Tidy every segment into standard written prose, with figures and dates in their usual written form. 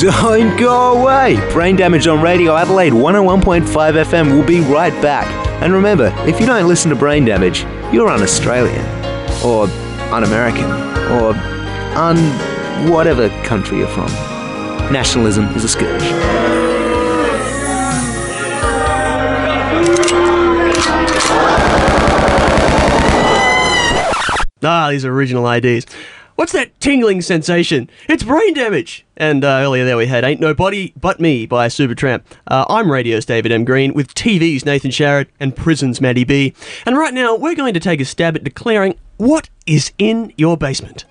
Don't go away! Brain Damage on Radio Adelaide 101.5 FM will be right back. And remember, if you don't listen to Brain Damage, you're un-Australian. Or un-American. Or whatever country you're from. Nationalism is a scourge. These original IDs. What's that tingling sensation? It's Brain Damage! And earlier there we had Ain't Nobody But Me by Supertramp. I'm Radio's David M. Green with TV's Nathan Sharrett and Prison's Maddie B. And right now we're going to take a stab at declaring what is in your basement.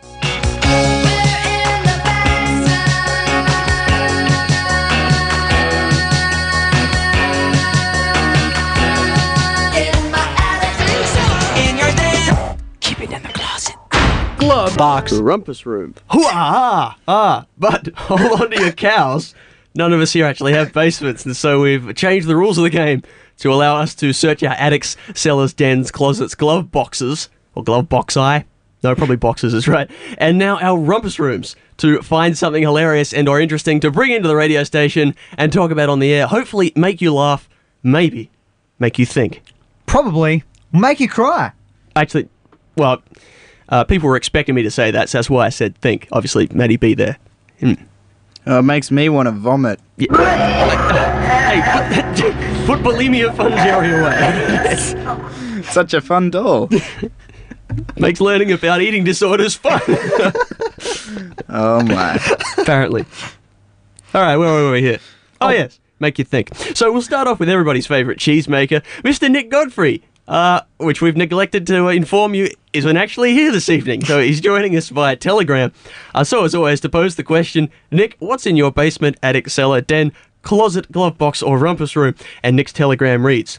Glove box rumpus room. But hold on to your cows. None of us here actually have basements, and so we've changed the rules of the game to allow us to search our attics, cellars, dens, closets, glove boxes, or glove boxi. No, probably boxes is right. And now our rumpus rooms to find something hilarious and or interesting to bring into the radio station and talk about on the air. Hopefully make you laugh, maybe make you think. Probably make you cry. Actually, well... people were expecting me to say that, so that's why I said think. Obviously, Maddie B there. Oh, it makes me want to vomit. Yeah. Hey, put bulimia fun Jerry away. Such a fun doll. Makes learning about eating disorders fun. Oh, my. Apparently. All right, where were we here? Oh, yes, make you think. So we'll start off with everybody's favourite cheesemaker, Mr. Nick Godfrey. Which we've neglected to inform you isn't actually here this evening, so he's joining us via Telegram. So as always, to pose the question, Nick, what's in your basement, attic, cellar, den, closet, glove box, or rumpus room? And Nick's Telegram reads,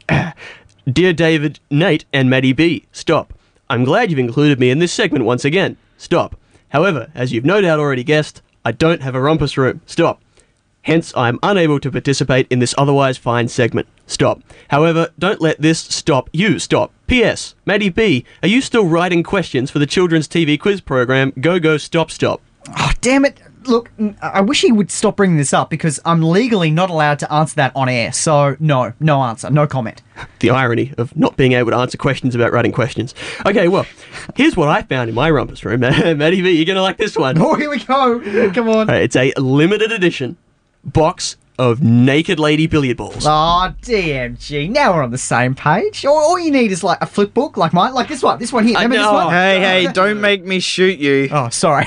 Dear David, Nate, and Maddie B, stop. I'm glad you've included me in this segment once again. Stop. However, as you've no doubt already guessed, I don't have a rumpus room. Stop. Hence, I am unable to participate in this otherwise fine segment. Stop. However, don't let this stop you. Stop. P.S. Maddie B, are you still writing questions for the children's TV quiz program Go Go Stop Stop? Oh, damn it. Look, I wish he would stop bringing this up because I'm legally not allowed to answer that on air. So, no answer, no comment. The irony of not being able to answer questions about writing questions. Okay, well, here's what I found in my rumpus room. Maddie B, you're going to like this one. Oh, here we go. Come on. It's a limited edition box of naked lady billiard balls. Oh, DMG. Now we're on the same page. All you need is like a flip book like mine, like this one. This one here. Remember this one? Hey, don't make me shoot you. Oh, sorry.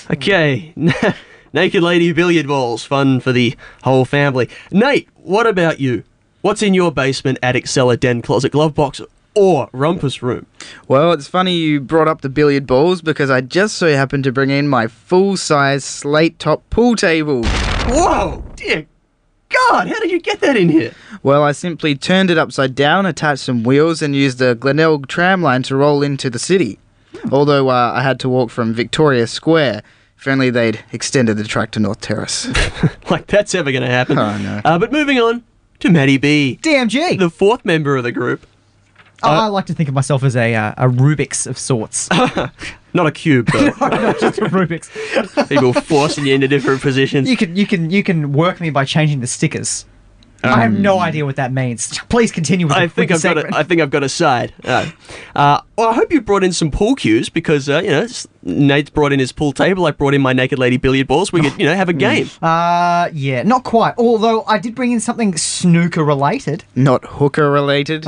Okay. Naked lady billiard balls. Fun for the whole family. Nate, what about you? What's in your basement, attic, cellar, den, closet, glove box, or rumpus room? Well, it's funny you brought up the billiard balls because I just so happened to bring in my full-size slate-top pool table. Whoa, dear God, how did you get that in here? Well, I simply turned it upside down, attached some wheels, and used the Glenelg tram line to roll into the city. Although I had to walk from Victoria Square. If only they'd extended the track to North Terrace. Like that's ever going to happen. Oh, no. But moving on to Maddie B. DMG. The fourth member of the group. I like to think of myself as a Rubik's of sorts. Not a cube, though. No, just a Rubik's. People forcing you into different positions. You can work me by changing the stickers. I have no idea what that means. Please continue with the segment. I think I've got a side. Well, I hope you brought in some pool cues because Nate's brought in his pool table. I brought in my naked lady billiard balls. We could have a game. Yeah, not quite. Although I did bring in something snooker related. Not hooker related.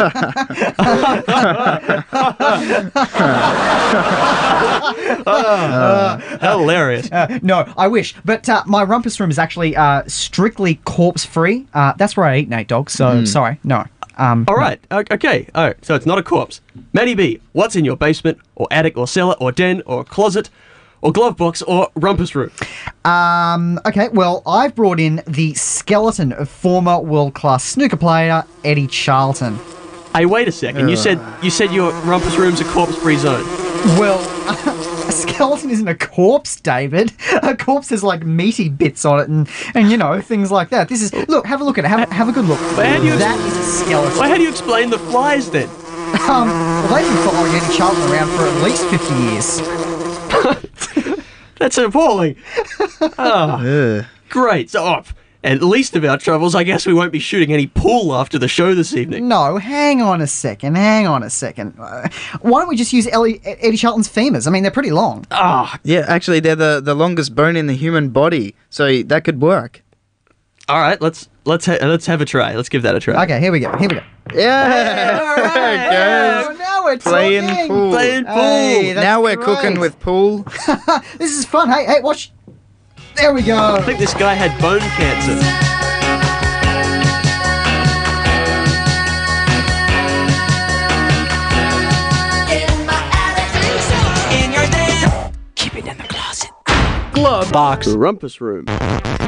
Hilarious. No, I wish. But my rumpus room is actually strictly corpse free. That's where I eat, Nate Dog. So sorry, no. All right. Okay. Oh, so it's not a corpse. Maddie B, what's in your basement, or attic, or cellar, or den, or closet, or glove box, or rumpus room? Okay. Well, I've brought in the skeleton of former world-class snooker player Eddie Charlton. Hey, wait a second. You said your rumpus room's a corpse-free zone. Well, a skeleton isn't a corpse, David. A corpse has like meaty bits on it and things like that. This is have a look at it. Have a good look. That is a skeleton. Well, how do you explain the flies then? Well, they've been following Eddie Charlton around for at least 50 years. That's appalling. Oh, Ugh. great. So, and least of our troubles, I guess we won't be shooting any pool after the show this evening. No, hang on a second. Why don't we just use Eddie Charlton's femurs? I mean, they're pretty long. Yeah, actually, they're the longest bone in the human body, so that could work. All right, let's have a try. Let's give that a try. Okay, here we go. Yeah. Oh, There it goes. now we're Playing talking. pool. Playing pool. Hey, that's Now we're great. cooking with pool. This is fun. Hey, watch. There we go. I think this guy had bone cancer. Keep it in the closet. Glove box. Rumpus room.